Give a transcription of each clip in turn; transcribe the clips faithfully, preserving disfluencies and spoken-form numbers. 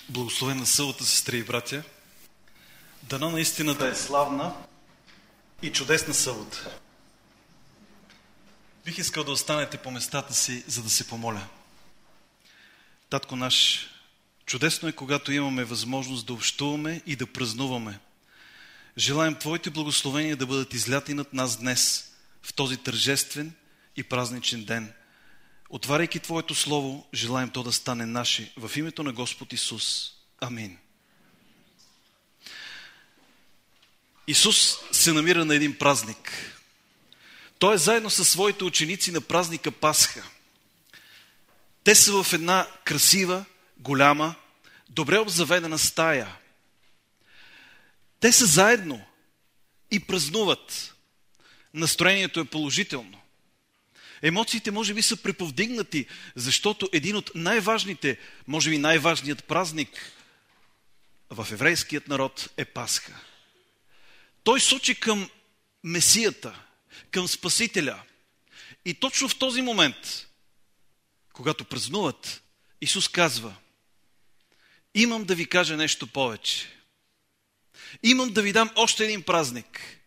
Благословена събота, сестри и братя. Дано наистина да е славна и чудесна събота. Бих искал да останете по местата си, за да се помоля. Татко наш, чудесно е, когато имаме възможност да общуваме и да празнуваме. Желаем Твоите благословения да бъдат изляти над нас днес, в този тържествен и празничен ден. Отваряйки Твоето Слово, желаем то да стане наше. В името на Господ Исус. Амин. Исус се намира на един празник. Той е заедно със своите ученици на празника Пасха. Те са в една красива, голяма, добре обзаведена стая. Те са заедно и празнуват. Настроението е положително. Емоциите може би са преповдигнати, защото един от най-важните, може би най-важният празник в еврейският народ е Пасха. Той сочи към Месията, към Спасителя. И точно в този момент, когато празнуват, Исус казва: имам да ви кажа нещо повече. Имам да ви дам още един празник.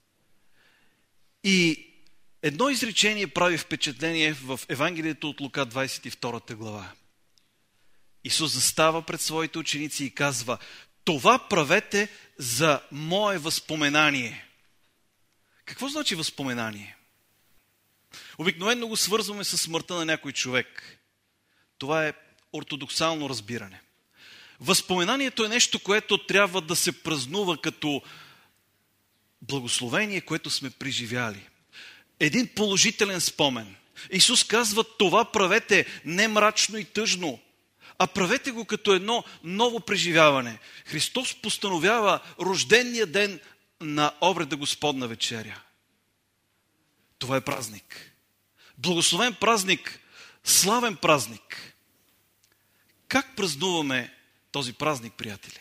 И едно изречение прави впечатление в Евангелието от Лука, двадесет и втора глава. Исус застава пред своите ученици и казва: това правете за мое възпоменание. Какво значи възпоменание? Обикновено го свързваме с смъртта на някой човек. Това е ортодоксално разбиране. Възпоменанието е нещо, което трябва да се празнува като благословение, което сме преживяли. Един положителен спомен. Исус казва: това правете не мрачно и тъжно, а правете го като едно ново преживяване. Христос постановява рождения ден на обреда Господна вечеря. Това е празник. Благословен празник, славен празник. Как празнуваме този празник, приятели?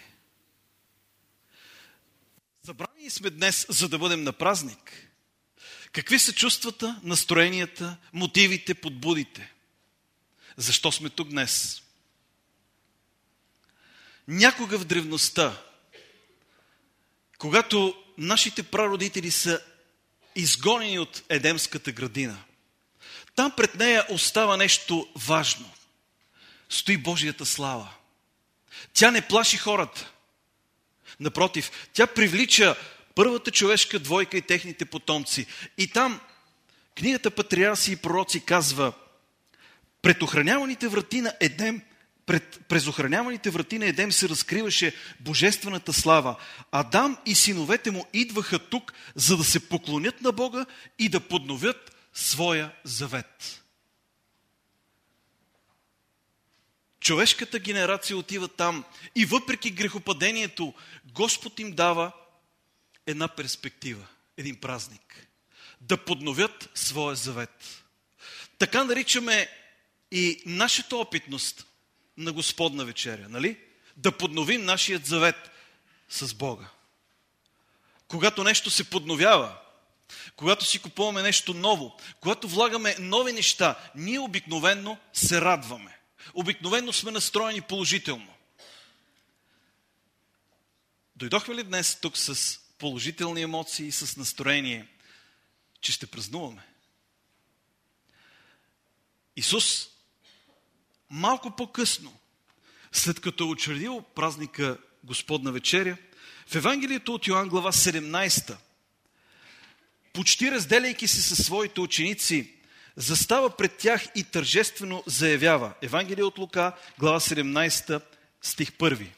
Събрани сме днес, за да бъдем на празник. Какви са чувствата, настроенията, мотивите, подбудите? Защо сме тук днес? Някога в древността, когато нашите прародители са изгонени от Едемската градина, там пред нея остава нещо важно. Стои Божията слава. Тя не плаши хората. Напротив, тя привлича първата човешка двойка и техните потомци. И там книгата Патриарси и пророци казва: пред охраняваните врати на Едем, пред, през охраняваните врати на Едем се разкриваше божествената слава. Адам и синовете му идваха тук, за да се поклонят на Бога и да подновят своя завет. Човешката генерация отива там и въпреки грехопадението, Господ им дава една перспектива, един празник. Да подновят своя завет. Така наричаме и нашата опитност на Господна вечеря, нали? Да подновим нашият завет с Бога. Когато нещо се подновява, когато си купуваме нещо ново, когато влагаме нови неща, ние обикновено се радваме. Обикновено сме настроени положително. Дойдохме ли днес тук с положителни емоции и с настроение, че ще празнуваме? Исус малко по-късно, след като е учредил празника Господна вечеря, в Евангелието от Йоан, глава седемнадесета, почти разделяйки се със своите ученици, застава пред тях и тържествено заявява. Евангелие от Лука, глава седемнадесета, стих първи.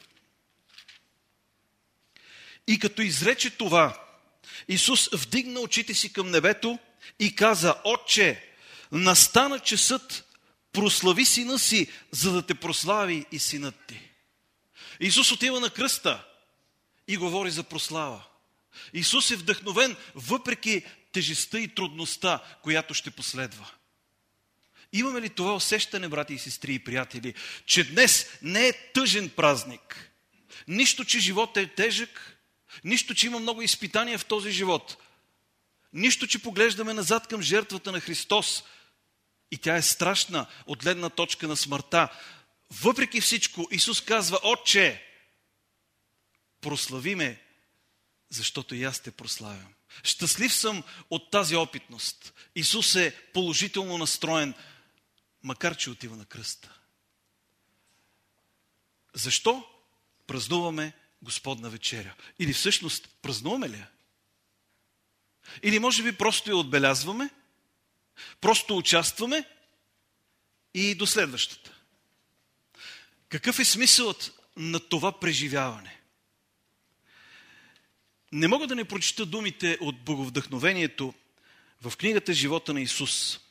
И като изрече това, Исус вдигна очите си към небето и каза: Отче, настана часът, прослави сина си, за да те прослави и синът ти. Исус отива на кръста и говори за прослава. Исус е вдъхновен въпреки тежестта и трудността, която ще последва. Имаме ли това усещане, брати и сестри и приятели, че днес не е тъжен празник? Нищо, че животът е тежък, нищо, че има много изпитания в този живот, нищо, че поглеждаме назад към жертвата на Христос и тя е страшна от гледна точка на смъртта. въпреки всичко, Исус казва: Отче, прослави ме, защото и аз те прославям. Щастлив съм от тази опитност. Исус е положително настроен, макар че отива на кръста. Защо празнуваме Господна вечеря? Или всъщност празнуваме ли я? Или може би просто я отбелязваме, просто участваме и до следващата. Какъв е смисълът на това преживяване? Не мога да не прочита думите от боговдъхновението в книгата Живота на Исус.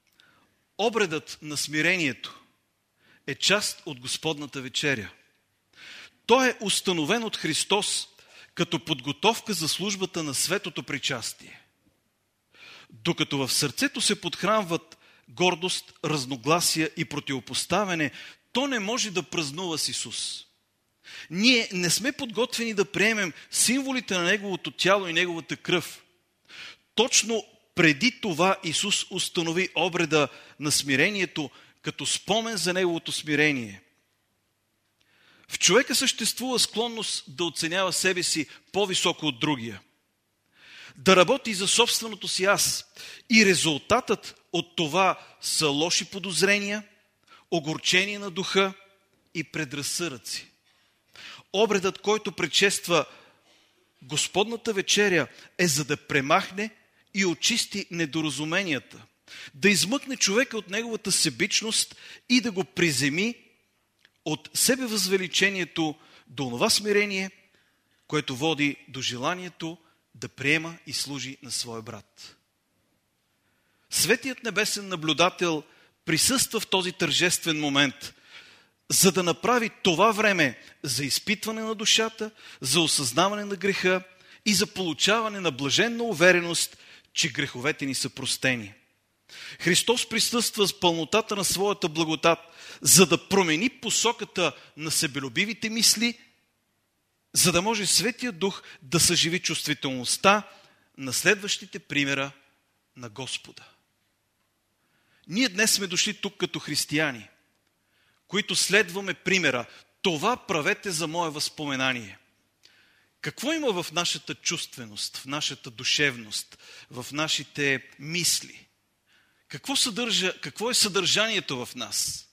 Обредът на смирението е част от Господната вечеря. Той е установен от Христос като подготовка за службата на светото причастие. Докато в сърцето се подхранват гордост, разногласия и противопоставяне, то не може да празнува с Исус. Ние не сме подготвени да приемем символите на Неговото тяло и Неговата кръв. Точно преди това Исус установи обреда на смирението като спомен за Неговото смирение. В човека съществува склонност да оценява себе си по-високо от другия, да работи за собственото си аз, и резултатът от това са лоши подозрения, огорчение на духа и предразсъдъци. Обредът, който предшества Господната вечеря, е за да премахне и очисти недоразуменията, да измъкне човека от неговата себичност и да го приземи от себевъзвеличението до онова смирение, което води до желанието да приема и служи на своя брат. Светият небесен наблюдател присъства в този тържествен момент, за да направи това време за изпитване на душата, за осъзнаване на греха и за получаване на блаженна увереност, че греховете ни са простени. Христос присъства с пълнотата на своята благодат, за да промени посоката на себелюбивите мисли, за да може Светият Дух да съживи чувствителността на следващите примера на Господа. Ние днес сме дошли тук като християни, които следваме примера. Това правете за мое възпоменание. Какво има в нашата чувственост, в нашата душевност, в нашите мисли? Какво съдържа, какво е съдържанието в нас?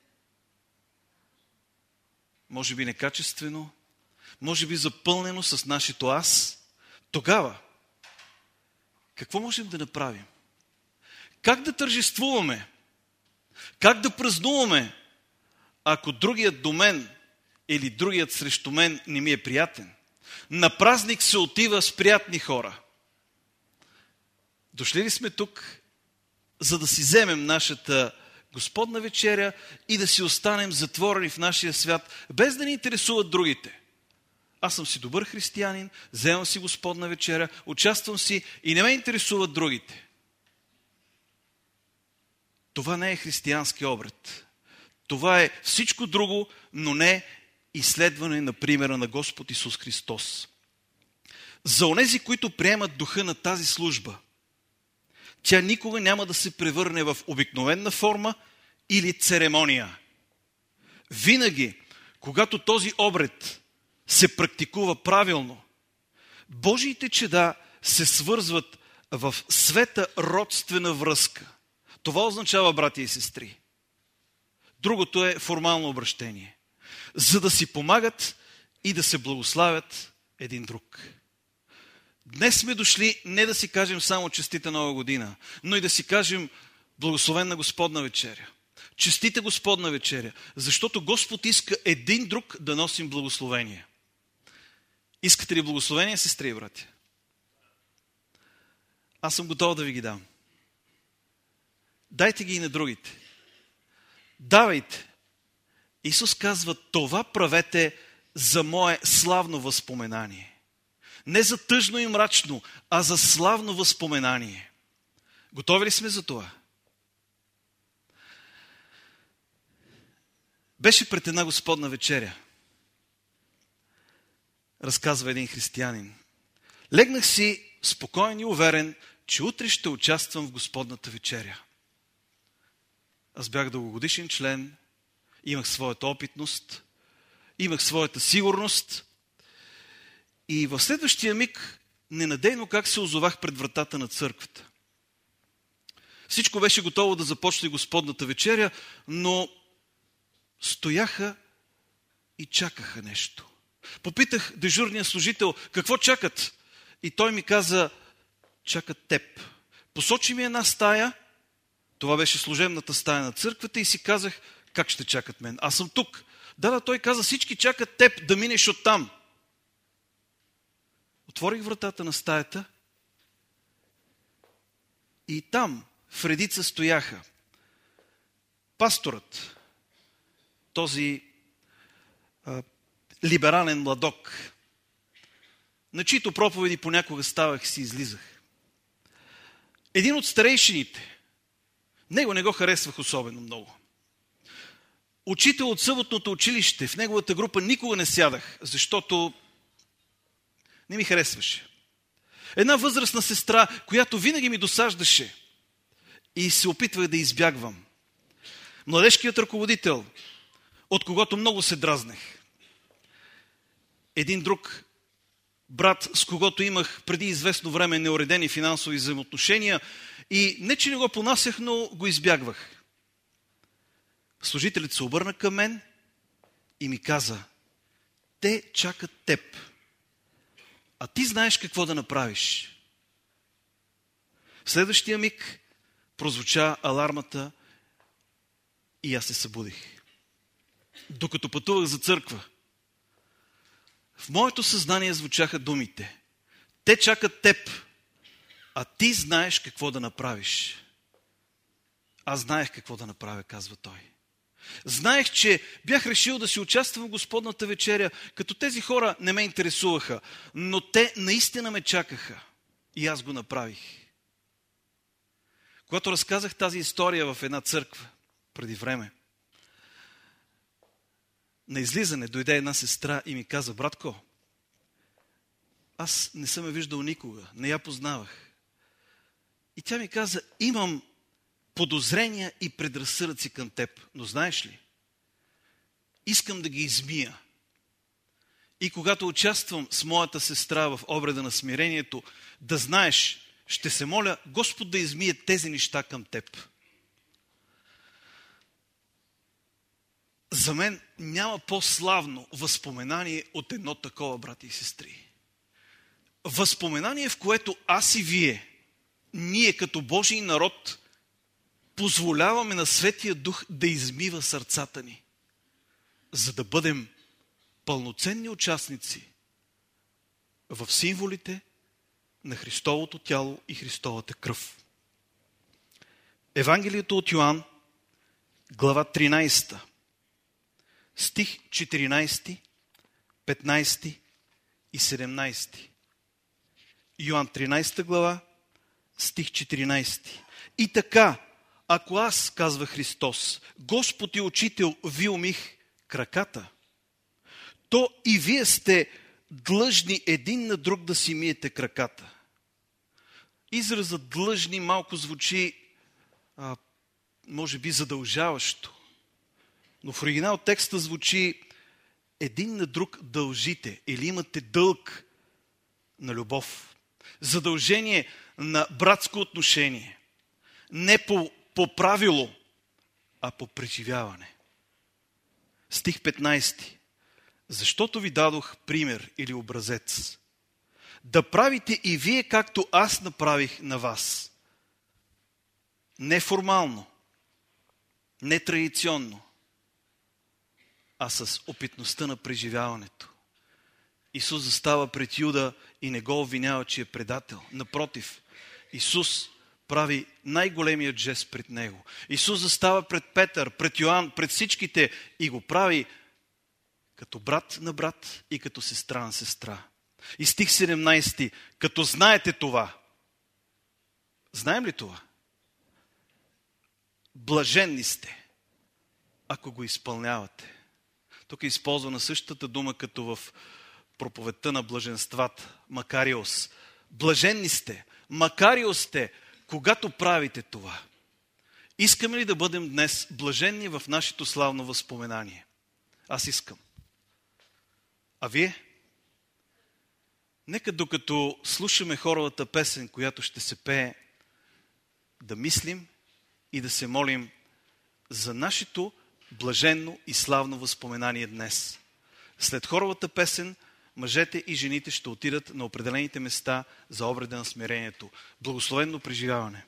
Може би некачествено, може би запълнено с нашето аз. Тогава, какво можем да направим? Как да тържествуваме? Как да празнуваме, ако другият до мен или другият срещу мен не ми е приятен? На празник се отива с приятни хора. Дошли ли сме тук, за да си вземем нашата Господна вечеря и да си останем затворени в нашия свят, без да ни интересуват другите? Аз съм си добър християнин, вземам си Господна вечеря, участвам си и не ме интересуват другите. Това не е християнски обред. Това е всичко друго, но не изследване на примера на Господ Исус Христос. За онези, които приемат духа на тази служба, тя никога няма да се превърне в обикновена форма или церемония. Винаги, когато този обред се практикува правилно, Божиите чеда се свързват в света родствена връзка. Това означава, братя и сестри. Другото е формално обращение. За да си помагат и да се благославят един друг. Днес сме дошли не да си кажем само честита нова година, но и да си кажем благословенна Господна вечеря. Честита Господна вечеря, защото Господ иска един друг да носим благословение. Искате ли благословение, сестри и братя? Аз съм готов да ви ги дам. Дайте ги и на другите. Давайте. Исус казва, това правете за мое славно възпоменание. Не за тъжно и мрачно, а за славно възпоменание. Готови ли сме за това? Беше пред една Господна вечеря. Разказва един християнин. Легнах си спокоен и уверен, че утре ще участвам в Господната вечеря. Аз бях дългогодишен член имах своята опитност, имах своята сигурност и в следващия миг ненадейно как се озовах пред вратата на църквата. Всичко беше готово да започне Господната вечеря, но стояха и чакаха нещо. Попитах дежурния служител, какво чакат? И той ми каза, чакат теб. Посочи ми една стая, това беше служебната стая на църквата и си казах, как ще чакат мен? Аз съм тук. Да, да, той каза, всички чакат теб да минеш оттам. Отворих вратата на стаята и там в редица стояха пасторът, този а, либерален младок, на чието проповеди понякога ставах и си излизах. Един от старейшините, него не го харесвах особено много. Учител от съботното училище, в неговата група никога не сядах, защото не ми харесваше. Една възрастна сестра, която винаги ми досаждаше и се опитвах да избягвам. Младежкият ръководител, от когото много се дразнех. Един друг брат, с когото имах преди известно време неуредени финансови взаимоотношения и не, че не го понасях, но го избягвах. Служителят се обърна към мен и ми каза, те чакат теб, а ти знаеш какво да направиш. В следващия миг прозвуча алармата и аз се събудих. Докато пътувах за църква, в моето съзнание звучаха думите. Те чакат теб, а ти знаеш какво да направиш. Аз знаех какво да направя, казва той. Знаех, че бях решил да си участвам в Господната вечеря, като тези хора не ме интересуваха, но те наистина ме чакаха и аз го направих. Когато разказах тази история в една църква преди време, на излизане дойде една сестра и ми каза, братко, аз не съм я виждал никога, не я познавах. И тя ми каза, имам подозрения и предразсъдъци към теб, но знаеш ли, искам да ги измия. И когато участвам с моята сестра в обреда на смирението, да знаеш, ще се моля Господ да измие тези неща към теб. За мен няма по-славно възпоменание от едно такова, брати и сестри. Възпоменание, в което аз и вие, ние като Божий народ, позволяваме на Светия Дух да измива сърцата ни, за да бъдем пълноценни участници в символите на Христовото тяло и Христовата кръв. Евангелието от Йоан, глава тринайсета, стих четиринайсети, петнайсети и седемнайсети. Йоан тринайсета глава, стих четиринайсети. И така, ако аз, казва Христос, Господ и Учител, ви умих краката, то и вие сте длъжни един на друг да си миете краката. Изразът длъжни малко звучи, а, може би, задължаващо. Но в оригинал текста звучи един на друг дължите или имате дълг на любов. Задължение на братско отношение. Не по, по правило, а по преживяване. Стих петнайсети. Защото ви дадох пример или образец. Да правите и вие, както аз направих на вас. Не формално, не традиционно, а с опитността на преживяването. Исус застава пред Юда и не го обвинява, че е предател. Напротив, Исус прави най-големият жест пред него. Исус застава пред Петър, пред Йоан, пред всичките и го прави като брат на брат и като сестра на сестра. И стих седемнайсети. Като знаете това. Знаем ли това? Блаженни сте, ако го изпълнявате. Тук е използвана същата дума, като в проповедта на блаженствата. Макариос. Блаженни сте, макариос сте, когато правите това. Искаме ли да бъдем днес блаженни в нашето славно възпоменание? Аз искам. А вие? Нека докато слушаме хоровата песен, която ще се пее, да мислим и да се молим за нашето блаженно и славно възпоменание днес. След хоровата песен, мъжете и жените ще отидат на определените места за обреда на смирението. Благословенно преживяване!